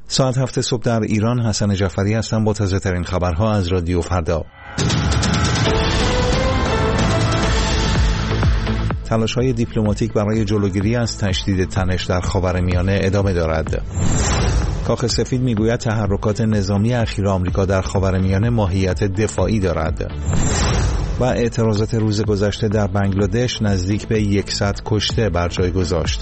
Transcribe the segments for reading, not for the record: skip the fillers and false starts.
ساعت 7 صبح در ایران. حسن جعفری هستم با تازه ترین خبرها از رادیو فردا. تلاش‌های دیپلماتیک برای جلوگیری از تشدید تنش در خاورمیانه ادامه دارد. کاخ سفید میگوید تحرکات نظامی اخیر آمریکا در خاورمیانه ماهیت دفاعی دارد. و اعتراضات روز گذشته در بنگلادش نزدیک به 100 کشته بر جای گذاشت.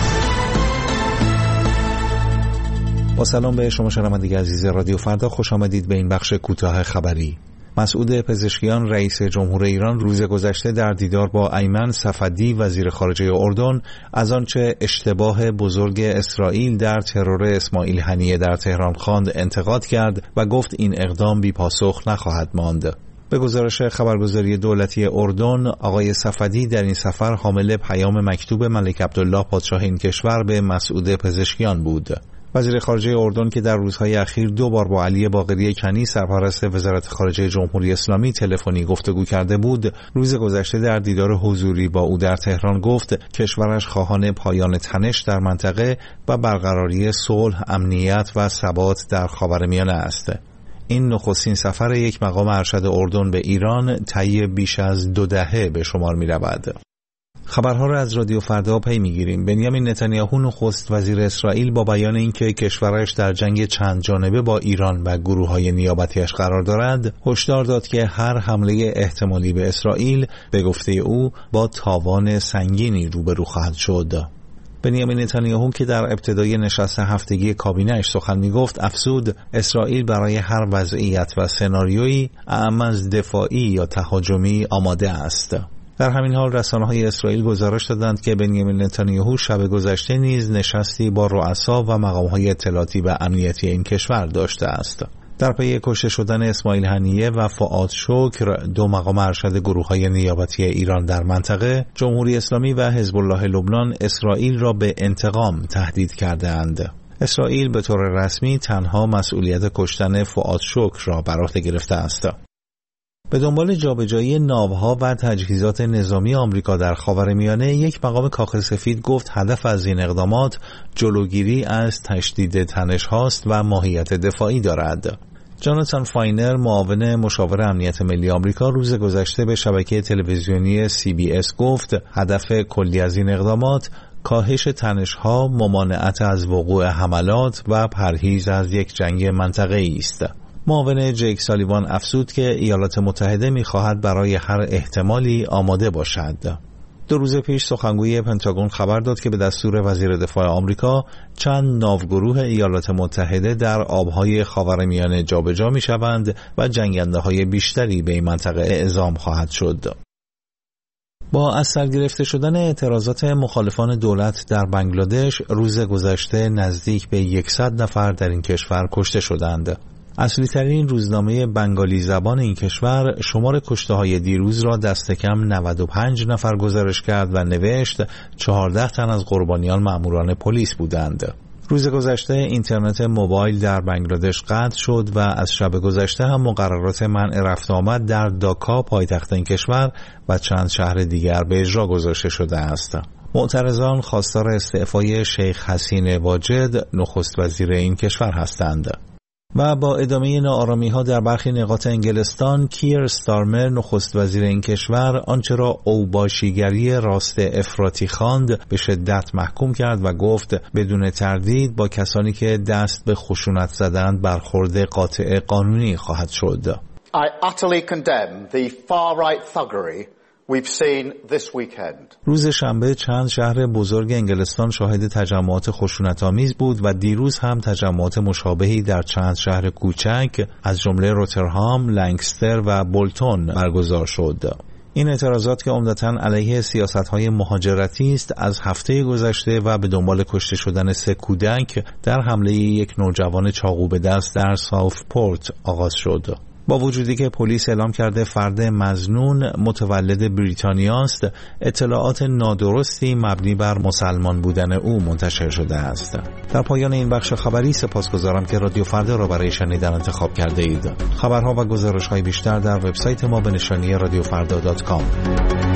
با سلام به شما شنوندگان عزیز رادیو فردا، خوش آمدید به این بخش کوتاه خبری. مسعود پزشکیان رئیس جمهور ایران روز گذشته در دیدار با ایمن صفدی وزیر خارجه اردن از آنچه اشتباه بزرگ اسرائیل در ترور اسماعیل هنیه در تهران خواند انتقاد کرد و گفت این اقدام بی پاسخ نخواهد ماند. به گزارش خبرگزاری دولتی اردن، آقای صفدی در این سفر حامل پیام مکتوب ملک عبدالله پادشاه این کشور به مسعود پزشکیان بود. وزیر خارجه اردن که در روزهای اخیر 2 بار با علی باقری کنی سرپرست وزارت خارجه جمهوری اسلامی تلفنی گفتگو کرده بود، روز گذشته در دیدار حضوری با او در تهران گفت کشورش خواهان پایان تنش در منطقه و برقراری صلح، امنیت و ثبات در خاورمیانه است. این نخستین سفر یک مقام ارشد اردن به ایران طی بیش از 2 دهه به شمار می رود. خبرها را از رادیو فردا پی میگیریم. بنیامین نتانیاهو نخست وزیر اسرائیل با بیان اینکه کشورش در جنگ چند جانبه با ایران و گروه‌های نیابتیش قرار دارد، هشدار داد که هر حمله احتمالی به اسرائیل به گفته او با تاوان سنگینی روبرو خواهد شد. بنیامین نتانیاهو که در ابتدای نشست هفتگی کابینه‌اش سخن می‌گفت، افزود اسرائیل برای هر وضعیت و سناریویی اعم از دفاعی یا تهاجمی آماده است. در همین حال رسانه‌های اسرائیل گزارش دادند که بنیامین نتانیاهو شب گذشته نیز نشستی با رؤسا و مقام‌های اطلاعاتی و امنیتی این کشور داشته است. در پی کشته شدن اسماعیل هنیه و فؤاد شکر، 2 مقام ارشد گروه‌های نیابتی ایران در منطقه، جمهوری اسلامی و حزب الله لبنان اسرائیل را به انتقام تهدید کرده‌اند. اسرائیل به طور رسمی تنها مسئولیت کشتن فؤاد شکر را بر عهده گرفته است. به دنبال جابجایی ناوها و تجهیزات نظامی آمریکا در خاورمیانه، یک مقام کاخ سفید گفت هدف از این اقدامات جلوگیری از تشدید تنش هاست و ماهیت دفاعی دارد. جاناتان فاینر، معاون مشاور امنیت ملی آمریکا، روز گذشته به شبکه تلویزیونی CBS گفت هدف کلی از این اقدامات کاهش تنش‌ها، ممانعت از وقوع حملات و پرهیز از یک جنگ منطقه‌ای است. معاون جیک سالیوان افزود که ایالات متحده می‌خواهد برای هر احتمالی آماده باشد. 2 روز پیش سخنگوی پنتاگون خبر داد که به دستور وزیر دفاع آمریکا چند ناوگروه ایالات متحده در آبهای خاورمیانه جابجا می‌شوند و جنگنده‌های بیشتری به این منطقه اعزام خواهد شد. با از سر گرفته شدن اعتراضات مخالفان دولت در بنگلادش، روز گذشته نزدیک به 100 نفر در این کشور کشته شدند. اصلی ترین روزنامه بنگالی زبان این کشور شمار کشته‌های دیروز را دست کم 95 نفر گزارش کرد و نوشت 14 تن از قربانیان مأموران پلیس بودند. روز گذشته اینترنت موبایل در بنگلادش قطع شد و از شب گذشته هم مقررات منع رفت آمد در داکا، پایتخت این کشور، و چند شهر دیگر به اجرا گذاشته شده است. معترضان خواستار استعفای شیخ حسین واجد، نخست وزیر این کشور هستند. و با ادامه ناآرامی‌ها در برخی نقاط انگلستان، کیر استارمر، نخست وزیر این کشور، آنچه را اوباشیگری راست افراطی خواند به شدت محکوم کرد و گفت بدون تردید با کسانی که دست به خشونت زدند برخورد قاطع قانونی خواهد شد. I utterly condemn the far-right thuggery we've seen this weekend. روز شنبه چند شهر بزرگ انگلستان شاهد تجمعات خشونت‌آمیز بود و دیروز هم تجمعات مشابهی در چند شهر کوچک از جمله روترهام، لنکستر و بولتون برگزار شد. این اعتراضات که عمدتاً علیه سیاست‌های مهاجرتی است، از هفته گذشته و به دنبال کشته شدن 3 کودک در حمله یک نوجوان چاقو به دست در ساوثپورت آغاز شد. با وجودی که پلیس اعلام کرده فرد مظنون متولد بریتانیا است، اطلاعات نادرستی مبنی بر مسلمان بودن او منتشر شده است. در پایان این بخش خبری سپاسگزارم که رادیو فردا را برای شنیدن انتخاب کرده اید. خبرها و گزارش‌های بیشتر در وبسایت ما به نشانی radiofrda.com.